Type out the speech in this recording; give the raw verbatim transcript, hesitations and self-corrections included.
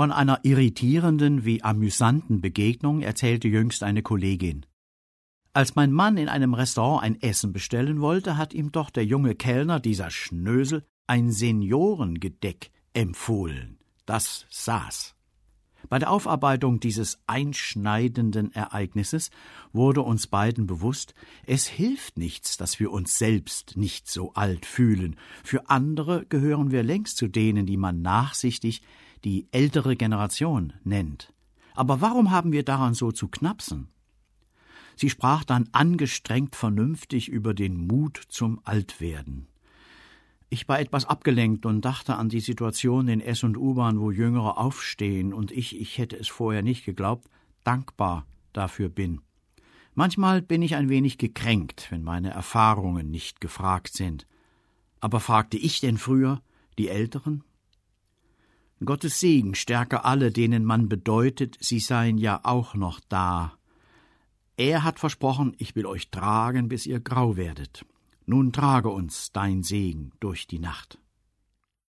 Von einer irritierenden wie amüsanten Begegnung erzählte jüngst eine Kollegin. Als mein Mann in einem Restaurant ein Essen bestellen wollte, hat ihm doch der junge Kellner, dieser Schnösel, ein Seniorengedeck empfohlen. Das saß. Bei der Aufarbeitung dieses einschneidenden Ereignisses wurde uns beiden bewusst, es hilft nichts, dass wir uns selbst nicht so alt fühlen. Für andere gehören wir längst zu denen, die man nachsichtig die ältere Generation nennt. Aber warum haben wir daran so zu knapsen? Sie sprach dann angestrengt vernünftig über den Mut zum Altwerden. Ich war etwas abgelenkt und dachte an die Situation in S- und U-Bahn, wo Jüngere aufstehen und ich, ich hätte es vorher nicht geglaubt, dankbar dafür bin. Manchmal bin ich ein wenig gekränkt, wenn meine Erfahrungen nicht gefragt sind. Aber fragte ich denn früher die Älteren? Gottes Segen stärke alle, denen man bedeutet, sie seien ja auch noch da. Er hat versprochen, ich will euch tragen, bis ihr grau werdet. Nun trage uns dein Segen durch die Nacht.